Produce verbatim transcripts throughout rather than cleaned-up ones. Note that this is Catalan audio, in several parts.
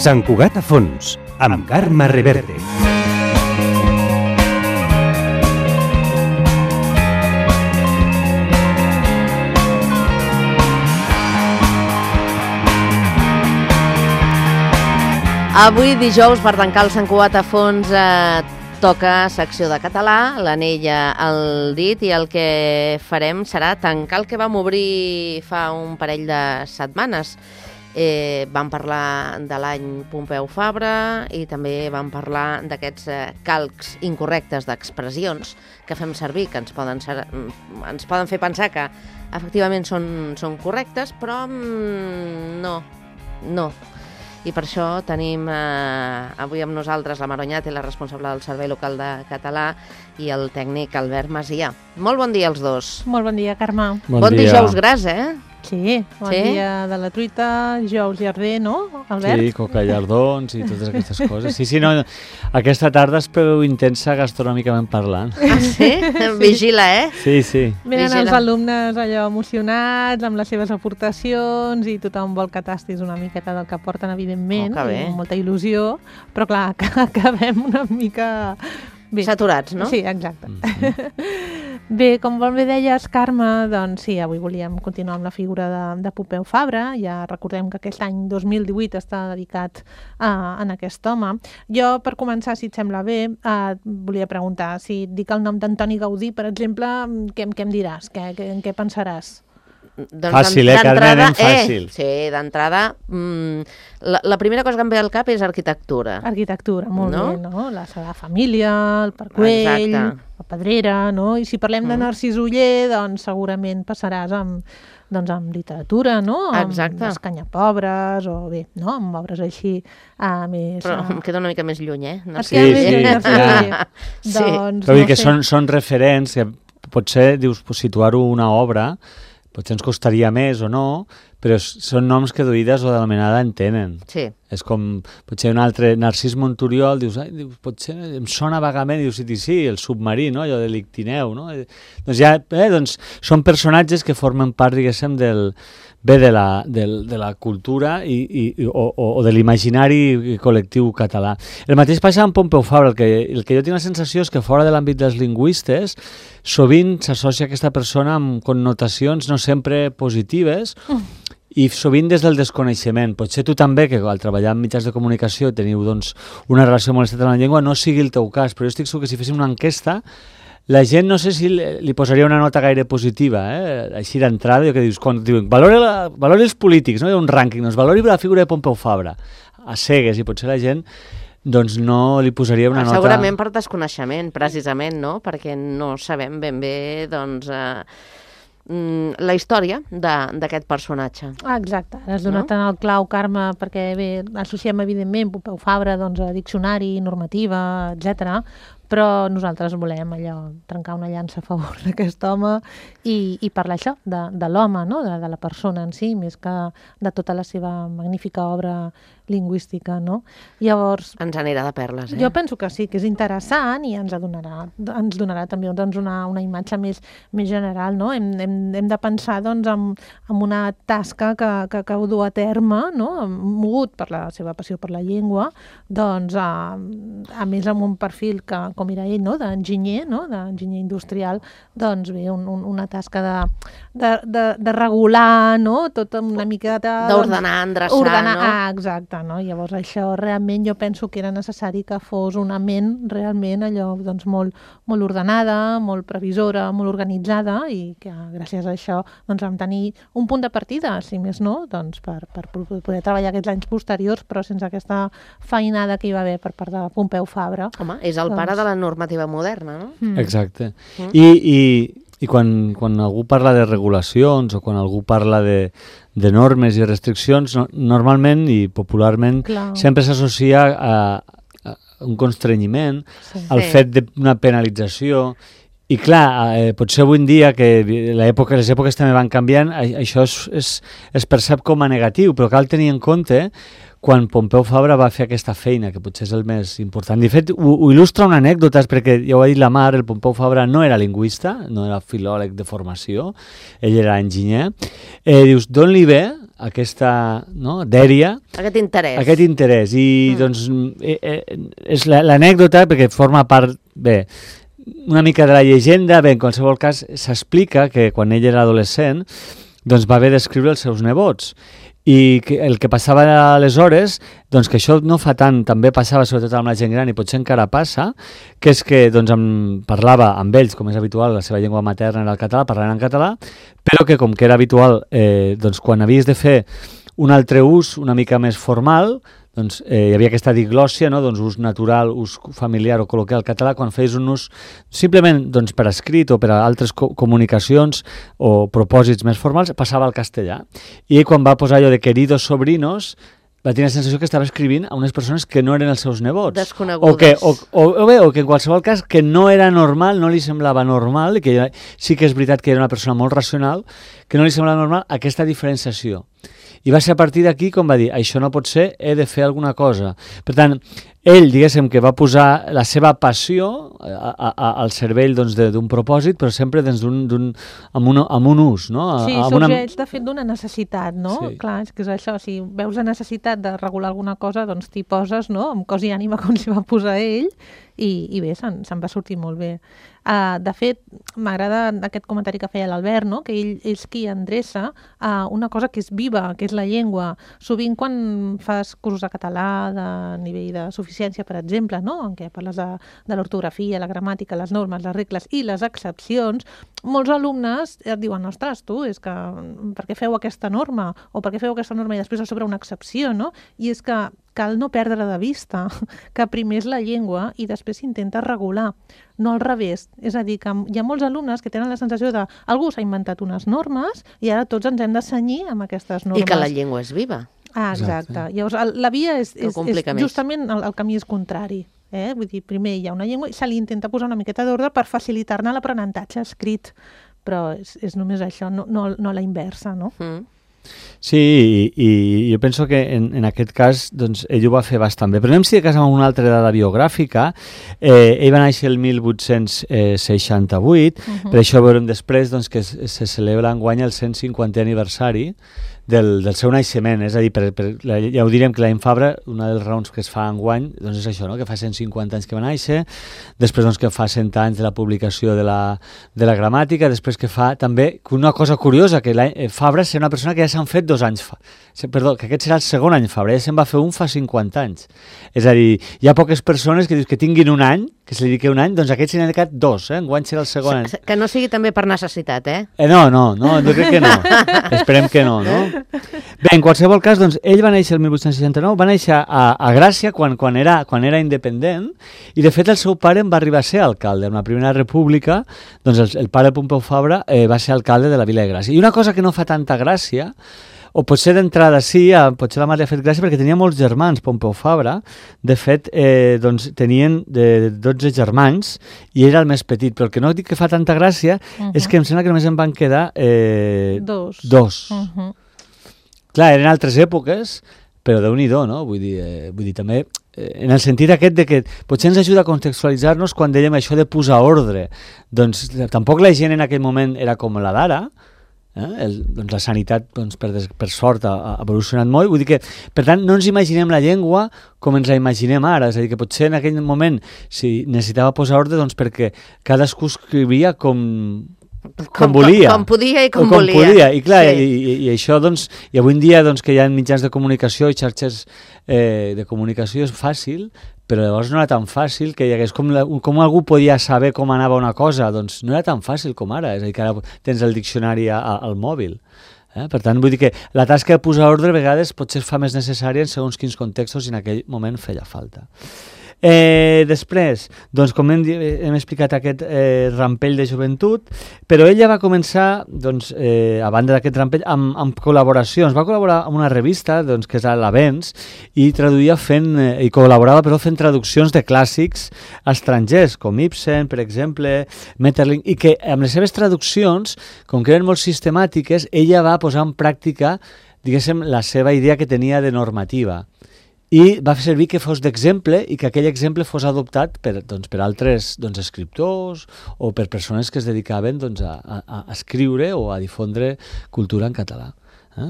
Sant Cugat a fons, amb Carme Reverte. Avui dijous, per tancar el Sant Cugat a fons, eh, toca secció de català, l'anella al dit, i el que farem serà tancar el que vam obrir fa un parell de setmanes. Eh, vam parlar de l'any Pompeu Fabra i també vam parlar d'aquests eh, calcs incorrectes d'expressions que fem servir, que ens poden, ser, ens poden fer pensar que efectivament són, són correctes, però mm, no, no. I per això tenim eh, avui amb nosaltres la Maronyat i la responsable del Servei Local de Català i el tècnic Albert Masia. Molt bon dia als dos. Molt bon dia, Carme. Bon, bon dijous gras, eh? Sí, bon sí? dia de la truita, dijous llarder, no, Albert? Sí, coca-llardons i totes aquestes coses. Sí, sí, no, aquesta tarda es preveu intensa gastronòmicament parlant. Ah, sí? Vigila, eh? Sí, sí. Venen Vigila. Els alumnes allò emocionats amb les seves aportacions i tothom vol que tastis una miqueta del que porten, evidentment, oh, que amb molta il·lusió, però clar, que acabem una mica... Bé. Saturats, no? Sí, exacte. Mm-hmm. Bé, com molt bé deies, Carme, doncs sí, avui volíem continuar amb la figura de, de Pompeu Fabra. Ja recordem que aquest any dos mil divuit està dedicat a, a aquest home. Jo, per començar, si et sembla bé, eh, volia preguntar, si et dic el nom d'Antoni Gaudí, per exemple, què, què em diràs? Què, què, en què pensaràs? Doncs fàcil, eh, Carmen? Fàcil. Eh, sí, d'entrada, mmm, la, la primera cosa que em ve al cap és arquitectura. Arquitectura, molt no? bé, no? La Sagrada Família, el Parc Güell, la Pedrera, no? I si parlem mm. de Narcís Oller, doncs segurament passaràs amb, doncs, amb literatura, no? Amb Exacte. Les Canyapobres, o bé, no? Amb obres així uh, més... Però uh... em queda una mica més lluny, eh? Narcís sí, sí, Narcís ja. sí. Doncs, però no que sé. són, són referents, que potser dius situar-ho una obra, potser ens costaria més o no, però són noms que d'oïdes o de la menada entenen. Sí. És com, potser un altre, Narcís Monturiol, dius, ai, dius, potser em sona vagament, dius, sí, sí, el submarí, no?, allò de l'Ictineu, no? Eh, doncs ja, eh, doncs, són personatges que formen part, diguéssim, del, bé de la, del, de la cultura i, i, o, o de l'imaginari col·lectiu català. El mateix passa amb Pompeu Fabra, el que, el que jo tinc la sensació és que fora de l'àmbit dels lingüistes sovint s'associa aquesta persona amb connotacions no sempre positives, mm. i sovint des del desconeixement. Potser tu també, que al treballar en mitjans de comunicació teniu doncs, una relació molt estreta amb la llengua, no sigui el teu cas, però jo estic segur que si féssim una enquesta, la gent no sé si li posaria una nota gaire positiva, eh? Així d'entrada, que dius, quan diuen, valori, la, valori els polítics, no? Hi ha un rànquing, doncs valori la figura de Pompeu Fabra, a cegues, i potser la gent doncs no li posaria una nota... Segurament per desconeixement, precisament, no? Perquè no sabem ben bé, doncs... Eh... la història d'aquest personatge. Ah, exacte, has donat no? en el clau, Carme, perquè bé, associem evidentment Pompeu Fabra doncs, a diccionari, normativa, etcètera, però nosaltres volem allò trencar una llança a favor d'aquest home i, i parlar això, de, de l'home, no? de, de la persona en si, més que de tota la seva magnífica obra lingüística, no? Llavors... Ens anirà de perles, eh? Jo penso que sí, que és interessant i ens donarà, ens donarà també doncs, una, una imatge més, més general, no? Hem, hem, hem de pensar doncs, en, en una tasca que, que, que ho du a terme, no? Mogut per la seva passió per la llengua, doncs, a, a més amb un perfil que, com era ell, no? d'enginyer, no? d'enginyer industrial, doncs bé, un, un, una tasca de, de, de, de regular, no? Tota una miqueta... D'ordenar, doncs, endreçar, ordenar, no? Ah, exacte. No? Llavors això realment jo penso que era necessari que fos una ment realment allò doncs, molt, molt ordenada, molt previsora, molt organitzada i que gràcies a això doncs, vam tenir un punt de partida, si més no, doncs, per, per poder treballar aquests anys posteriors, però sense aquesta feinada que hi va haver per part de Pompeu Fabra. Home, és el doncs... pare de la normativa moderna, no? Mm. Exacte. Mm. I, i, i quan, quan algú parla de regulacions o quan algú parla de de normes i restriccions, no, normalment i popularment Clar. sempre s'associa a, a un constrenyiment, sí. al sí. fet d'una penalització. I clar, eh, potser avui en dia, que l'època, les èpoques també van canviant, això es, es, es percep com a negatiu, però cal tenir en compte quan Pompeu Fabra va fer aquesta feina, que potser és el més important. De fet, ho, ho il·lustra una anècdota, perquè ja ho ha dit la Mar, el Pompeu Fabra no era lingüista, no era filòleg de formació, ell era enginyer, eh, dius, d'on li ve aquesta, no, dèria, Aquest interès. aquest interès. I mm. doncs eh, eh, és l'anècdota, perquè forma part, bé, una mica de la llegenda, bé, en qualsevol cas s'explica que quan ell era adolescent doncs va haver d'escriure els seus nebots. I que el que passava aleshores, doncs que això no fa tant, també passava sobretot amb la gent gran i potser encara passa, que és que doncs, em parlava amb ells, com és habitual, la seva llengua materna era el català, parlaven en català, però que com que era habitual, eh, doncs quan havies de fer un altre ús una mica més formal, doncs eh, hi havia aquesta diglòssia, no? Doncs ús natural, ús familiar o col·loquial català, quan feies un ús simplement doncs, per escrit o per a altres co comunicacions o propòsits més formals, passava al castellà. I quan va posar allò de queridos sobrinos, va tenir la sensació que estava escrivint a unes persones que no eren els seus nebots. Desconegudes. O que, o, o, o, bé, o que en qualsevol cas que no era normal, no li semblava normal, i que ja, sí que és veritat que era una persona molt racional, que no li semblava normal aquesta diferenciació. I va ser a partir d'aquí com va dir, això no pot ser, he de fer alguna cosa. Per tant, ell, diguéssim, que va posar la seva passió a, a, al cervell doncs, d'un de, propòsit, però sempre doncs, d'un, d'un, amb, un, amb un ús, no? Sí, amb sorgeix una... de fet d'una necessitat, no? Sí. Clar, és que és això, si veus la necessitat de regular alguna cosa, doncs t'hi poses, no?, amb cos i ànima com s'hi va posar ell, i, i bé, se'n se va sortir molt bé. Uh, de fet, m'agrada aquest comentari que feia l'Albert, no?, que ell és qui endreça uh, una cosa que és viva, que és la llengua. Sovint quan fas cursos de català de nivell de suficiència, per exemple, no?, en què parles de, de l'ortografia, la gramàtica, les normes, les regles i les excepcions, molts alumnes et diuen, ostres, tu, és que per què feu aquesta norma? O per què feu aquesta norma i després a sobre una excepció, no? I és que cal no perdre de vista que primer és la llengua i després s'intenta regular, no al revés. És a dir, que hi ha molts alumnes que tenen la sensació de algú s'ha inventat unes normes i ara tots ens hem de cenyir amb aquestes normes. I que la llengua és viva. Ah, exacte. exacte. Llavors, el, la via és, és, és justament el, el camí és contrari. Eh? Vull dir, primer hi ha una llengua i se li intenta posar una miqueta d'ordre per facilitar-ne l'aprenentatge escrit, però és, és només això, no, no, no la inversa, no? Mm. Sí, i, i jo penso que en, en aquest cas doncs, ell ho va fer bastant bé. Però anem si de cas amb una altra dada biogràfica. Eh, ell va néixer el mil vuit-cents seixanta-vuit, uh -huh. Per això veurem després doncs, que se, se celebra enguany el cent cinquantè aniversari del, del seu naixement. És a dir, per, per, ja ho direm que la Fabra, una de les raons que es fa enguany doncs és això, no? Que fa cent cinquanta anys que va néixer, després doncs, que fa cent anys de la publicació de la, de la gramàtica, després que fa també una cosa curiosa, que la Fabra és una persona que ja s'han fet dos anys fa. Perdó, que aquest serà el segon any Fabra, ja se'n va fer un fa cinquanta anys. És a dir, hi ha poques persones que dius que tinguin un any, que se li dediqui un any, doncs aquests se n'han dedicat dos, eh? Enguany serà el segon any. Que no sigui també per necessitat, eh? eh no, no, no, jo crec que no. Esperem que no, no? Bé, en qualsevol cas, doncs, ell va néixer el mil vuit-cents seixanta-nou, va néixer a, a Gràcia quan, quan, era, quan era independent, i de fet el seu pare en va arribar a ser alcalde. En la Primera República, doncs el, el pare Pompeu Fabra eh, va ser alcalde de la Vila de Gràcia. I una cosa que no fa tanta gràcia, o potser d'entrada sí, a, potser la mare li ha fet gràcia perquè tenia molts germans, Pompeu Fabra. De fet, eh, doncs, tenien de dotze germans i era el més petit, però el que no dic que fa tanta gràcia uh -huh. és que em sembla que només en van quedar eh, dos. dos. Uh -huh. Clar, eren altres èpoques, però Déu-n'hi-do, no? Vull dir, eh, vull dir també eh, en el sentit aquest de que potser ens ajuda a contextualitzar-nos quan dèiem això de posar ordre. Doncs tampoc la gent en aquell moment era com la d'ara. Eh? El, doncs la sanitat, doncs, per, des, per sort, ha, ha evolucionat molt. Vull dir que, per tant, no ens imaginem la llengua com ens la imaginem ara. És a dir, que potser en aquell moment si necessitava posar ordre, doncs perquè cadascú escrivia com... Com, com volia. Com, com podia i com, com volia. Podia. I clar, sí. i, i, i això, doncs, i avui en dia doncs, que hi ha mitjans de comunicació i xarxes eh, de comunicació és fàcil, però llavors no era tan fàcil que hi hagués com, la, com algú podia saber com anava una cosa, doncs no era tan fàcil com ara, és a dir, que ara tens el diccionari a, a, al mòbil. Eh? Per tant, vull dir que la tasca de posar ordre a vegades potser es fa més necessària en segons quins contextos i en aquell moment feia falta. Eh, després, doncs com hem, hem explicat aquest eh, rampell de joventut, però ella va començar, doncs, eh, a banda d'aquest rampell, amb, amb col·laboracions. Va col·laborar amb una revista, doncs, que és l'Avenç, i traduïa fent, eh, i col·laborava però fent traduccions de clàssics estrangers, com Ibsen, per exemple, Maeterlinck, i que amb les seves traduccions, com que eren molt sistemàtiques, ella va posar en pràctica, diguéssim, la seva idea que tenia de normativa. i va fer servir que fos d'exemple i que aquell exemple fos adoptat per, doncs, per altres doncs, escriptors o per persones que es dedicaven doncs, a, a, a escriure o a difondre cultura en català. Eh?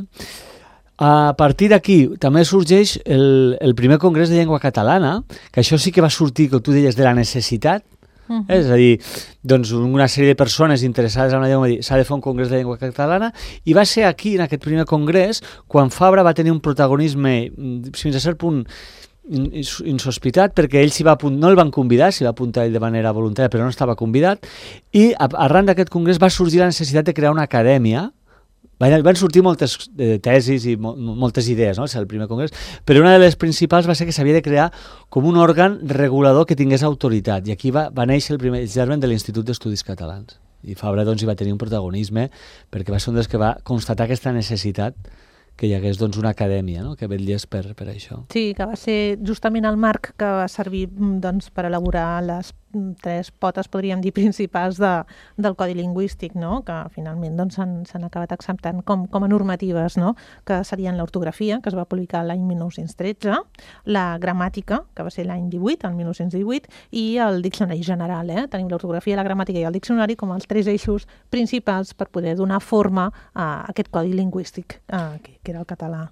A partir d'aquí també sorgeix el, el primer congrés de llengua catalana, que això sí que va sortir, com tu deies, de la necessitat. Uh-huh. eh? És a dir, doncs una sèrie de persones interessades en la llengua s'ha de fer un congrés de llengua catalana, i va ser aquí, en aquest primer congrés, quan Fabra va tenir un protagonisme fins a cert punt insospitat, perquè ell s'hi va apuntar, no el van convidar, s'hi va apuntar ell de manera voluntària, però no estava convidat, i arran d'aquest congrés va sorgir la necessitat de crear una acadèmia. Van sortir moltes eh, tesis i mo moltes idees, no? El primer congrés, però una de les principals va ser que s'havia de crear com un òrgan regulador que tingués autoritat, i aquí va, va néixer el primer germen de l'Institut d'Estudis Catalans. I Fabra doncs, hi va tenir un protagonisme perquè va ser un dels que va constatar aquesta necessitat que hi hagués doncs, una acadèmia, no? Que vetllés per, per això. Sí, que va ser justament el marc que va servir doncs, per elaborar les tres potes, podríem dir, principals de, del Codi Lingüístic, no? Que finalment doncs, s'han acabat acceptant com, com a normatives, no? Que serien l'ortografia, que es va publicar l'any mil nou-cents tretze, la gramàtica, que va ser l'any divuit, el mil nou-cents divuit, i el diccionari general. Eh? Tenim l'ortografia, la gramàtica i el diccionari com els tres eixos principals per poder donar forma a aquest Codi Lingüístic, eh, que, que era el català.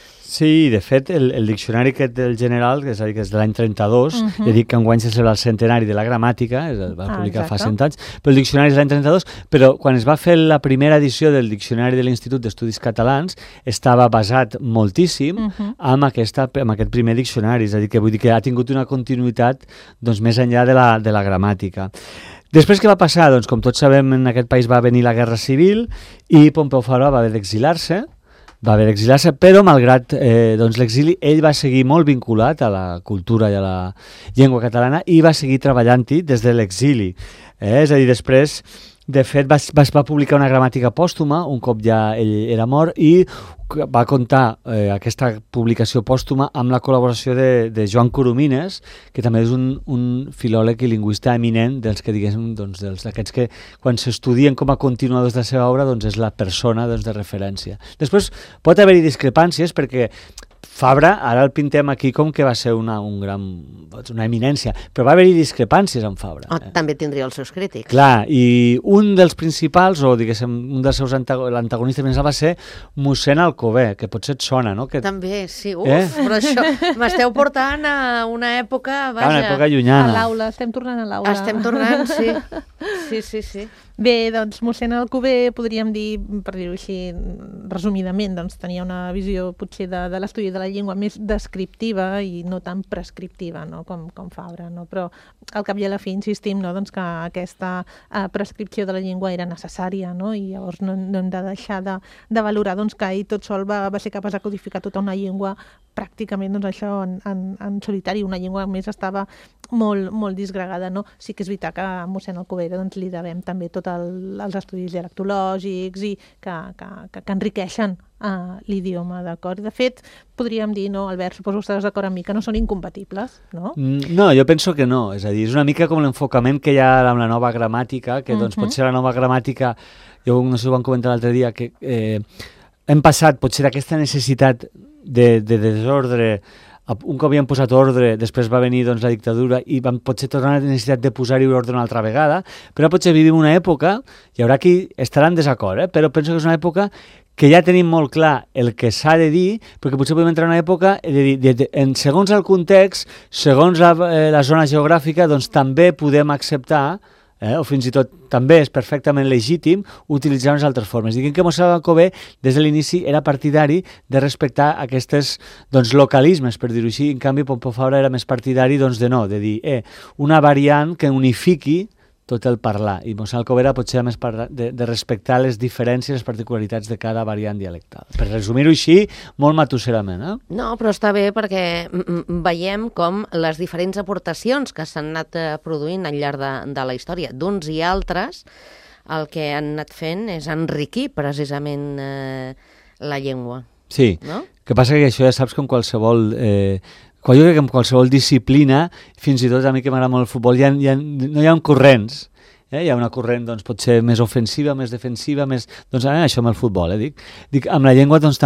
Sí, de fet, el, el diccionari aquest del general, que és, a dir, que és de l'any trenta-dos, uh -huh. ja dic que enguany se celebra el centenari de la gramàtica, es va publicar ah, fa cent anys, però el diccionari és l'any trenta-dos, però quan es va fer la primera edició del diccionari de l'Institut d'Estudis Catalans, estava basat moltíssim uh -huh. amb, aquesta, amb aquest primer diccionari, és a dir, que vull dir que ha tingut una continuïtat doncs, més enllà de la, de la gramàtica. Després què va passar? Doncs, com tots sabem, en aquest país va venir la Guerra Civil i Pompeu Fabra va haver d'exiliar-se, va haver d'exiliar-se, però malgrat eh, doncs l'exili, ell va seguir molt vinculat a la cultura i a la llengua catalana i va seguir treballant-hi des de l'exili. Eh? És a dir, després, de fet, va, va, va publicar una gramàtica pòstuma, un cop ja ell era mort, i va comptar eh, aquesta publicació pòstuma amb la col·laboració de, de Joan Coromines, que també és un, un filòleg i lingüista eminent dels que, diguéssim, doncs, dels d'aquests que quan s'estudien com a continuadors de la seva obra, doncs és la persona doncs, de referència. Després pot haver-hi discrepàncies perquè Fabra, ara el pintem aquí com que va ser una, un gran, una eminència, però va haver-hi discrepàncies amb Fabra. Oh, eh? També tindria els seus crítics. Clar, i un dels principals, o diguéssim, un dels seus antagonistes principals va ser mossèn Alcover, que potser et sona, no? Que... També, sí, uf, eh? Però això m'esteu portant a una època, vaja... A una època llunyana. A l'aula, estem tornant a l'aula. Estem tornant, sí. Sí, sí, sí. Bé, doncs mossèn Alcover, podríem dir, per dir-ho així, resumidament, doncs tenia una visió potser de, de l'estudi de la llengua més descriptiva i no tan prescriptiva, no? com, com Fabra, no? Però al cap i a la fi insistim, no? Doncs que aquesta uh, prescripció de la llengua era necessària, no? I llavors no, no hem de deixar de, de valorar doncs, que ell tot sol va, va ser capaç de codificar tota una llengua pràcticament doncs, això en, en, en solitari, una llengua més estava molt, molt disgregada, no? Sí que és veritat que a mossèn Alcover doncs, li devem també tots el, els estudis dialectològics i que, que, que, que enriqueixen uh, l'idioma, d'acord? De fet, podríem dir, no, Albert, suposo que estàs d'acord amb mi, que no són incompatibles, no? No, jo penso que no, és a dir, és una mica com l'enfocament que hi ha amb la nova gramàtica, que doncs, uh -huh. potser la nova gramàtica, jo no sé si ho vam comentar l'altre dia, que eh, hem passat potser d'aquesta necessitat de, de desordre, un cop hi han posat ordre, després va venir doncs, la dictadura i vam potser tornar a la necessitat de posar-hi ordre una altra vegada, però potser vivim una època, hi haurà qui estarà en desacord, eh? Però penso que és una època que ja tenim molt clar el que s'ha de dir, perquè potser podem entrar en una època, de, de, de, de, en, segons el context, segons la, eh, la zona geogràfica, doncs també podem acceptar, eh, o fins i tot també és perfectament legítim utilitzar unes altres formes. Diguem que mossèn Alcover des de l'inici era partidari de respectar aquests doncs, localismes, per dir-ho així, en canvi Pompeu Fabra era més partidari doncs, de no, de dir eh, una variant que unifiqui tot el parlar, i mossèn Alcover potser més de, de respectar les diferències, les particularitats de cada variant dialectal. Per resumir-ho així, molt matusserament. Eh? No, però està bé perquè veiem com les diferents aportacions que s'han anat produint al llarg de, de la història d'uns i altres, el que han anat fent és enriquir precisament eh, la llengua. Sí, no? Que passa que això ja saps com qualsevol... Eh, Quan jo crec que en qualsevol disciplina, fins i tot a mi que m'agrada molt el futbol, hi ha, hi ha, no hi ha corrents. Eh? Hi ha una corrent doncs, pot ser més ofensiva, més defensiva, més... doncs eh, això amb el futbol, eh, dic. dic. Amb la llengua doncs, també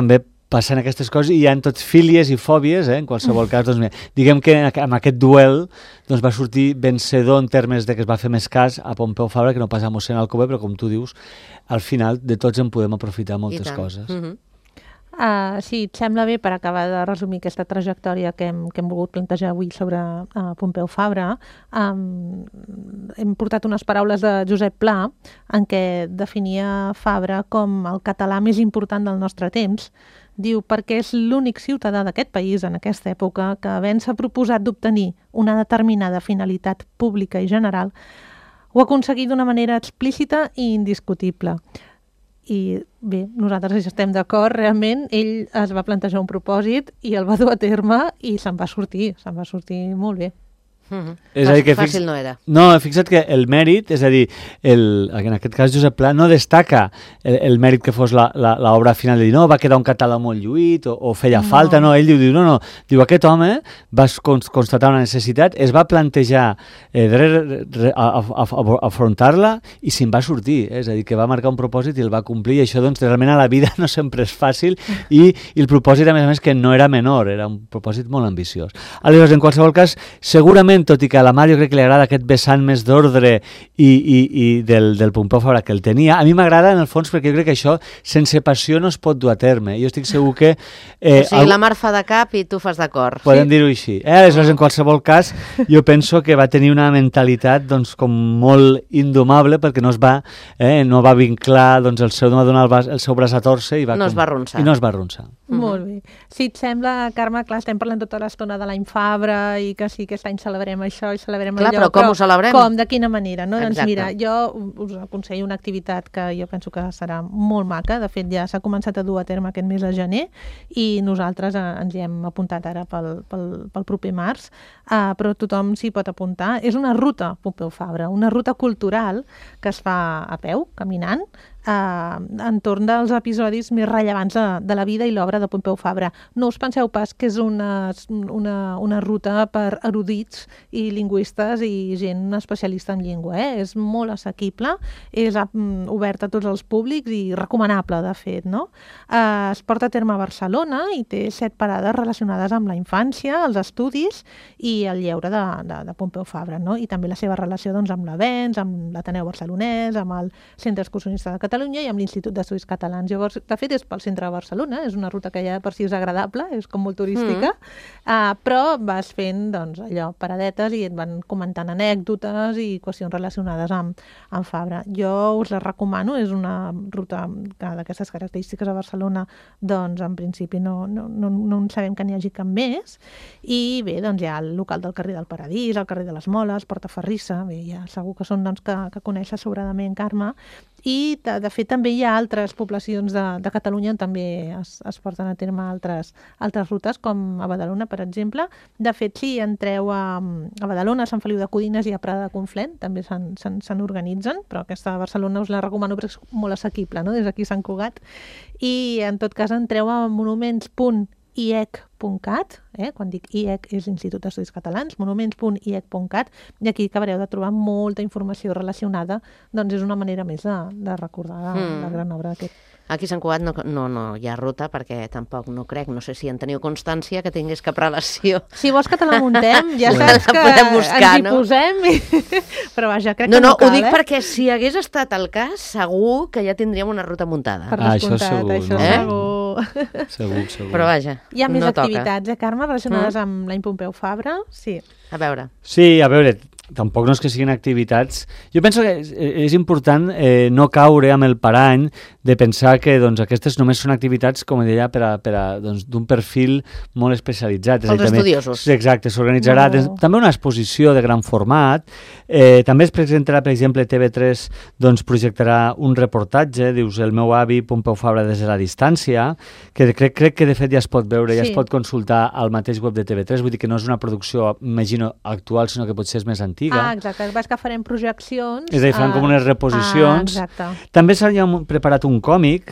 passen aquestes coses i hi ha tot fílies i fòbies, eh? En qualsevol cas, doncs, diguem que amb aquest duel doncs, va sortir vencedor en termes de que es va fer més cas a Pompeu Fabra que no pas a mossèn Alcover, però com tu dius, al final de tots en podem aprofitar moltes coses. Mm-hmm. Uh, sí, et sembla bé, per acabar de resumir aquesta trajectòria que hem, que hem volgut plantejar avui sobre uh, Pompeu Fabra, um, hem portat unes paraules de Josep Pla en què definia Fabra com el català més important del nostre temps. Diu, perquè és l'únic ciutadà d'aquest país en aquesta època que, havent-se proposat d'obtenir una determinada finalitat pública i general, ho ha aconseguit d'una manera explícita i indiscutible. I bé, nosaltres estem d'acord, realment ell es va plantejar un propòsit i el va dur a terme i se'n va sortir, se'n va sortir molt bé. Mm-hmm. És a dir, que Fàcil fix... no era. No, fixa't que el mèrit, és a dir, el, en aquest cas Josep Pla no destaca el, el mèrit que fos l'obra final de dir no, va quedar un català molt lluït o, o feia no. falta, no, ell diu, diu, no, no, diu, aquest home va constatar una necessitat, es va plantejar eh, re, re, a, a, a, afrontar-la i se'n va sortir, eh? És a dir, que va marcar un propòsit i el va complir i això, doncs, realment a la vida no sempre és fàcil i, i el propòsit, a més a més, que no era menor, era un propòsit molt ambiciós. Aleshores, en qualsevol cas, segurament tot i que a la Mar jo crec que li agrada aquest vessant més d'ordre i, i, i del, del Pompeu Fabra que el tenia, a mi m'agrada en el fons perquè jo crec que això sense passió no es pot dur a terme. Jo estic segur que... Eh, o sigui, el... la Mar fa de cap i tu fas de cor. Podem sí? dir-ho així. Eh? Aleshores, en qualsevol cas, jo penso que va tenir una mentalitat doncs, com molt indomable perquè no es va, eh, no va vinclar doncs, el seu, no va donar el, el seu braç a torcer i va, no com... es va arronsar. I no es va arronsar. Mm-hmm. Molt bé. Si et sembla, Carme, clar, estem parlant tota l'estona de l'any Fabra i que sí, aquest any celebrem això i celebrem clar, allò. Però com però, ho celebrem? Com, de quina manera, no? Exacte. Doncs mira, jo us aconsello una activitat que jo penso que serà molt maca. De fet, ja s'ha començat a dur a terme aquest mes de gener i nosaltres eh, ens hi hem apuntat ara pel, pel, pel proper març, uh, però tothom s'hi pot apuntar. És una ruta Pompeu Fabra, una ruta cultural que es fa a peu, caminant, Uh, entorn dels episodis més rellevants de, de la vida i l'obra de Pompeu Fabra. No us penseu pas que és una, una, una ruta per erudits i lingüistes i gent especialista en llengua. Eh? És molt assequible, és um, obert a tots els públics i recomanable, de fet. No? Uh, es porta a terme a Barcelona i té set parades relacionades amb la infància, els estudis i el lleure de, de, de Pompeu Fabra. No? I també la seva relació doncs, amb l'Avenç, amb l'Ateneu Barcelonès, amb el Centre Excursionista de Catalunya, Catalunya i amb l'Institut d'Estudis Catalans. Llavors, de fet, és pel centre de Barcelona, és una ruta que ja per si és agradable, és com molt turística, mm. uh, però vas fent, doncs, allò, paradetes i et van comentant anècdotes i qüestions relacionades amb, amb Fabra. Jo us la recomano, és una ruta d'aquestes característiques a Barcelona, doncs, en principi no, no, no, no en sabem que n'hi hagi cap més, i bé, doncs, hi ha el local del carrer del Paradís, el carrer de les Moles, Portaferrissa, bé, ja segur que són, doncs, que, que coneixes sobradament, Carme, i de, de fet també hi ha altres poblacions de, de Catalunya on també es, es porten a terme altres, altres rutes, com a Badalona, per exemple. De fet, si entreu a, a Badalona, a Sant Feliu de Codines i a Prada de Conflent, també se n'organitzen, però aquesta de Barcelona us la recomano perquè és molt assequible, no? Des d'aquí Sant Cugat. I en tot cas entreu a monuments punt i e c punt cat, eh? Quan dic I E C és Institut d'Estudis Catalans, monuments punt i e c punt cat, i aquí acabareu de trobar molta informació relacionada, doncs és una manera més de, de recordar mm. la gran obra d'aquest. Aquí a Sant Cugat no, no, no hi ha ruta perquè tampoc no crec, no sé si en teniu constància que tingués cap relació. Si vols que te la muntem, ja sí. saps que buscar, ens hi no? posem, i... però vaja, crec no, que no, no cal, ho dic eh? perquè si hagués estat el cas, segur que ja tindríem una ruta muntada. Per ah, descomptat, això segur. això No? segur. Segur, segur. Però vaja, hi ha més no activitats, toca. eh, Carme, relacionades mm. amb l'any Pompeu Fabra? Sí. A veure. Sí, a veure, tampoc no és que siguin activitats. Jo penso que és, és important eh, no caure amb el parany de pensar que doncs, aquestes només són activitats, com deia, per a, per a, doncs, d'un perfil molt especialitzat. Els estudiosos. Sí, exacte, s'organitzarà no. també una exposició de gran format. Eh, també es presentarà, per exemple, T V tres doncs, projectarà un reportatge, dius, el meu avi Pompeu Fabra des de la distància, que crec, crec que de fet ja es pot veure, sí. ja es pot consultar al mateix web de T V tres, vull dir que no és una producció, imagino, actual, sinó que potser és més antiga. Ah, exacte. El que farem projeccions. És a dir, faran com unes reposicions. Ah, exacte. També s'ha preparat un còmic,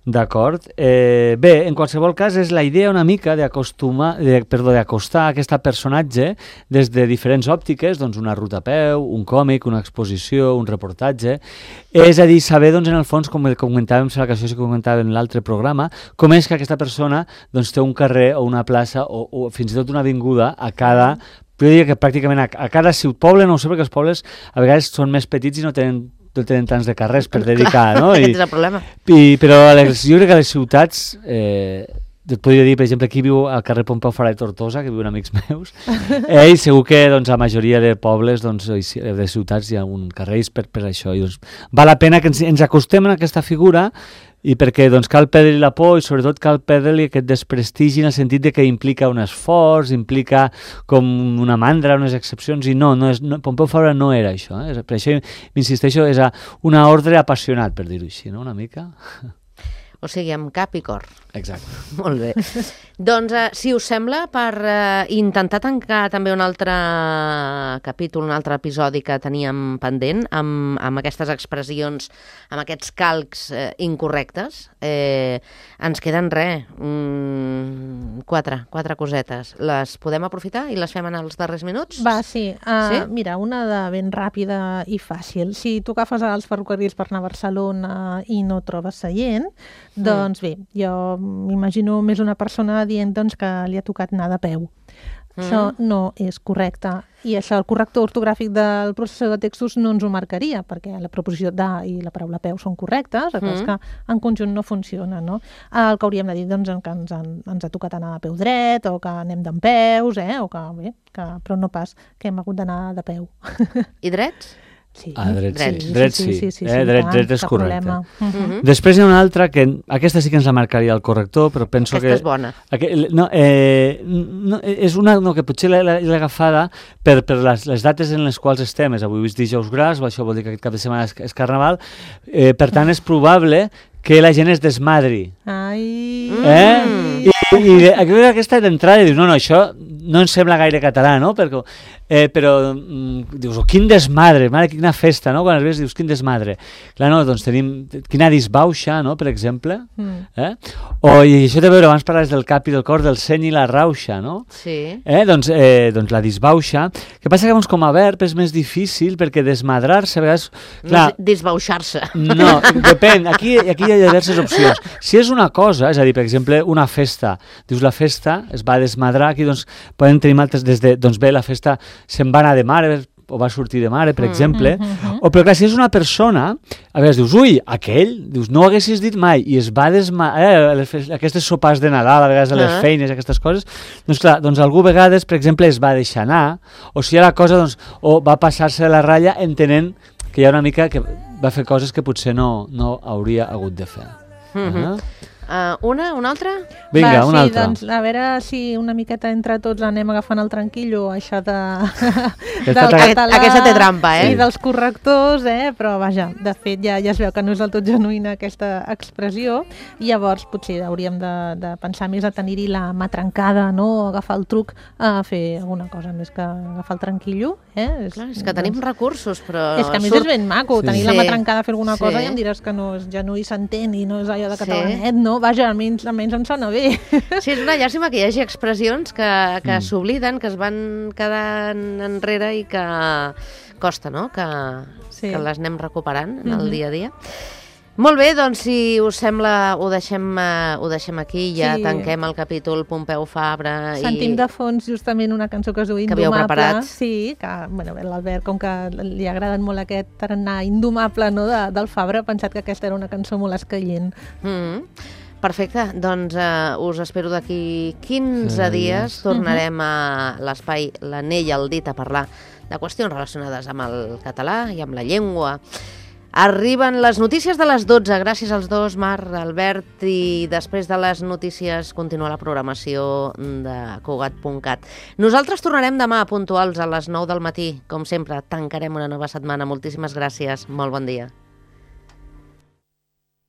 D'acord. Eh, bé, en qualsevol cas és la idea una mica d'acostumar, de, perdó, d'acostar aquesta personatge des de diferents òptiques, doncs una ruta a peu, un còmic, una exposició, un reportatge. És a dir, saber, doncs, en el fons, com comentàvem, la que això sí que comentàvem en l'altre programa, com és que aquesta persona doncs, té un carrer o una plaça o, o fins i tot una avinguda a cada... Jo diria que pràcticament a, a cada ciutat, poble, no ho sé, perquè els pobles a vegades són més petits i no tenen no tenen tants de carrers per dedicar, no? I, Aquest és el problema. I, però les, jo crec que les ciutats, eh, et podria dir, per exemple, aquí viu al carrer Pompeu Fabra de Tortosa, que viuen amics meus, eh, i segur que doncs, la majoria de pobles, doncs, de ciutats, hi ha un carrers per, per això. I, doncs, val la pena que ens, ens acostem a aquesta figura i perquè doncs, cal perdre-li la por i sobretot cal perdre-li aquest desprestigi en el sentit de que implica un esforç, implica com una mandra, unes excepcions, i no, no és, no, Pompeu Fabra no era això. Eh? Per això m'insisteixo, és a una ordre apassionat, per dir-ho així, no? Una mica. O sigui, amb cap i cor. Exacte. Molt bé. Doncs, eh, si us sembla, per eh, intentar tancar també un altre capítol, un altre episodi que teníem pendent, amb, amb aquestes expressions, amb aquests calcs eh, incorrectes, eh, ens queden res, mm, quatre, quatre cosetes. Les podem aprofitar i les fem en els darrers minuts? Va, sí. Uh, sí? Mira, una de ben ràpida i fàcil. Si tu agafes els ferrocarrils per anar a Barcelona i no trobes seient, doncs bé, jo m'imagino més una persona dient doncs, que li ha tocat anar de peu. Mm. Això no és correcte. I això, el corrector ortogràfic del processor de textos no ens ho marcaria, perquè la preposició de i la paraula peu són correctes, el mm. que en conjunt no funciona, no? El que hauríem de dir, doncs, que ens, han, ens ha tocat anar a peu dret, o que anem dempeus, eh? O que, bé, que, però no pas que hem hagut d'anar de peu. I drets? Sí. Ah, dret, dret, sí. Dret sí. sí, sí, sí, eh, sí, dret, tant, dret és cap correcte. problema. Uh-huh. Després hi ha una altra, que aquesta sí que ens la marcaria el corrector, però penso Aquesta que... és bona. Aqu no, eh, no, és una no, que potser l'he agafada per, per les, les dates en les quals estem. És avui és dijous gras, això vol dir que aquest cap de setmana és, és carnaval. Eh, per tant, és probable que la gent es desmadri. Ai! Eh? I, i, i aquesta d'entrada dius, no, no, això no ens sembla gaire català, no? Perquè, eh, però mm, dius, oh, quin desmadre, mare, quina festa, no? Quan es veus dius, quin desmadre. Clar, no, doncs tenim quina disbauxa, no?, per exemple. Mm. Eh? O, i això té a veure, abans parlaves del cap i del cor, del seny i la rauxa, no? Sí. Eh? Doncs, eh, doncs la disbauxa. Que passa que doncs, com a verb és més difícil perquè desmadrar-se a vegades... Clar, disbauxar-se. no, depèn. Aquí, aquí hi ha diverses opcions. Si és una cosa, és a dir, per exemple, una festa, dius la festa es va desmadrar, aquí doncs poden tenir altres, des de, doncs bé, la festa se'n va anar de mare, o va sortir de mare, per mm, exemple, mm, mm, o però clar, si és una persona, a vegades dius, ui, aquell, dius, no ho haguessis dit mai, i es va desmadrar, eh, aquestes sopars de Nadal, a vegades a les ah. feines, aquestes coses, doncs clar, doncs algú a vegades, per exemple, es va deixar anar, o si hi ha la cosa, doncs, o va passar-se de la ratlla entenent que hi ha una mica que va fer coses que potser no, no hauria hagut de fer. Mm -hmm. uh-huh. Uh, una, una altra? Vinga, Va, una sí, altra. Doncs, a veure si una miqueta entre tots anem agafant el tranquillo, això de... del català, aquesta té trampa, eh? I dels correctors, eh? Però vaja, de fet ja, ja es veu que no és del tot genuïna aquesta expressió, i llavors potser hauríem de, de pensar més a tenir-hi la mà trencada, no? Agafar el truc a fer alguna cosa més que agafar el tranquillo, eh? És, Clar, és que tenim doncs, recursos, però... És que a més surt... és ben maco, Sí. tenir Sí. la mà trencada a fer alguna Sí. cosa i em diràs que no és genuí, s'entén i no és allò de Sí. catalanet, no? Vaja, almenys, almenys em sona bé. Sí, és una llàstima que hi hagi expressions que, que Mm. s'obliden, que es van quedant enrere i que costa, no?, que, Sí. que les anem recuperant en el Mhm. dia a dia. Molt bé, doncs si us sembla ho deixem, uh, ho deixem aquí, ja Sí. tanquem el capítol Pompeu Fabra. Sentim i... de fons justament una cançó que es diu Que havíeu Indomable. preparat. Sí, que bueno, l'Albert, com que li agraden molt aquest tarannà indomable, no, de, del Fabra, ha pensat que aquesta era una cançó molt escaient. Mm -hmm. Perfecte, doncs uh, us espero d'aquí quinze Sí. dies. Tornarem a l'espai L'Anell al dit a parlar de qüestions relacionades amb el català i amb la llengua. Arriben les notícies de les dotze, gràcies als dos, Mar, Albert, i després de les notícies continua la programació de Cugat punt cat. Nosaltres tornarem demà puntuals a les nou del matí. Com sempre, tancarem una nova setmana. Moltíssimes gràcies, molt bon dia.